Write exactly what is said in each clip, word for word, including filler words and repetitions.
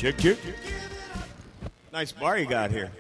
Check, check. Nice bar you got here.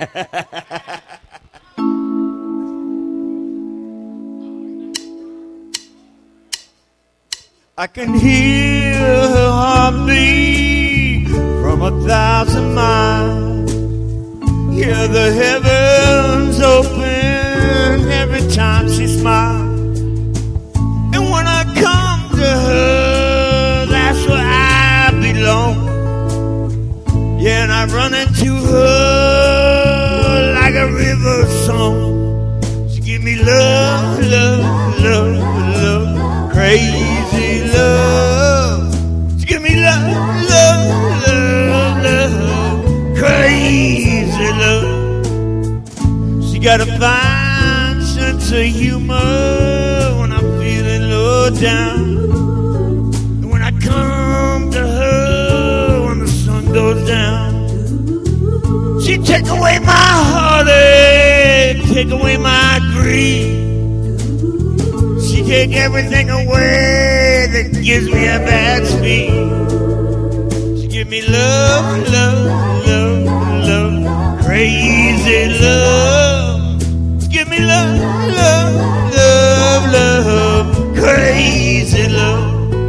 I can hear her heartbeat from a thousand miles. Hear the heavens open every time she smiles. And when I come to her, that's where I belong. Yeah, and I run into her like a river song. She give me love, love, love, love, crazy love. She give me love, love, love, love, crazy love. She got a fine sense of humor when I'm feeling low down. And when I come to her when the sun goes down, she take away my heartache, take away my grief. She take everything away that gives me a bad speed. She give me love, love, love, love, crazy love. She give me love, love, love, love, crazy love.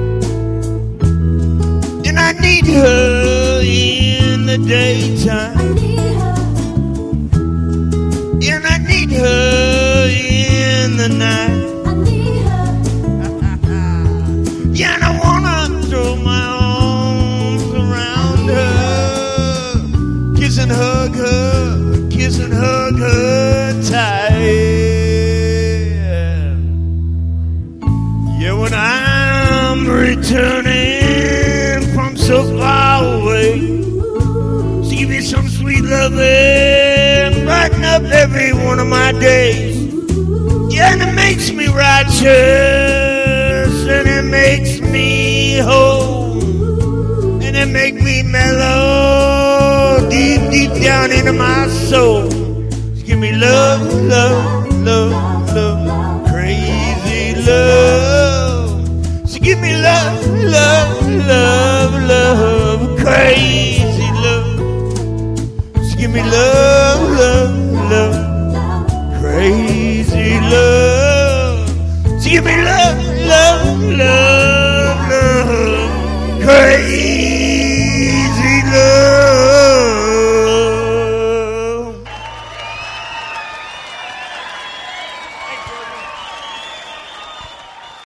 And I need her in the daytime. And I need her in the night. Yeah, and I wanna throw my arms around her, kiss and hug her, kiss and hug her tight. Yeah, when I'm returning from so far away, she give me some sweet loving, brighten up every one of my days. Yeah, and it makes me righteous, and it makes me whole, and it makes me mellow deep, deep down into my soul. Just give me love, love, love, love, crazy love. She give me love, love, love, love, crazy love. She give me love, love, love, crazy love. She give me love.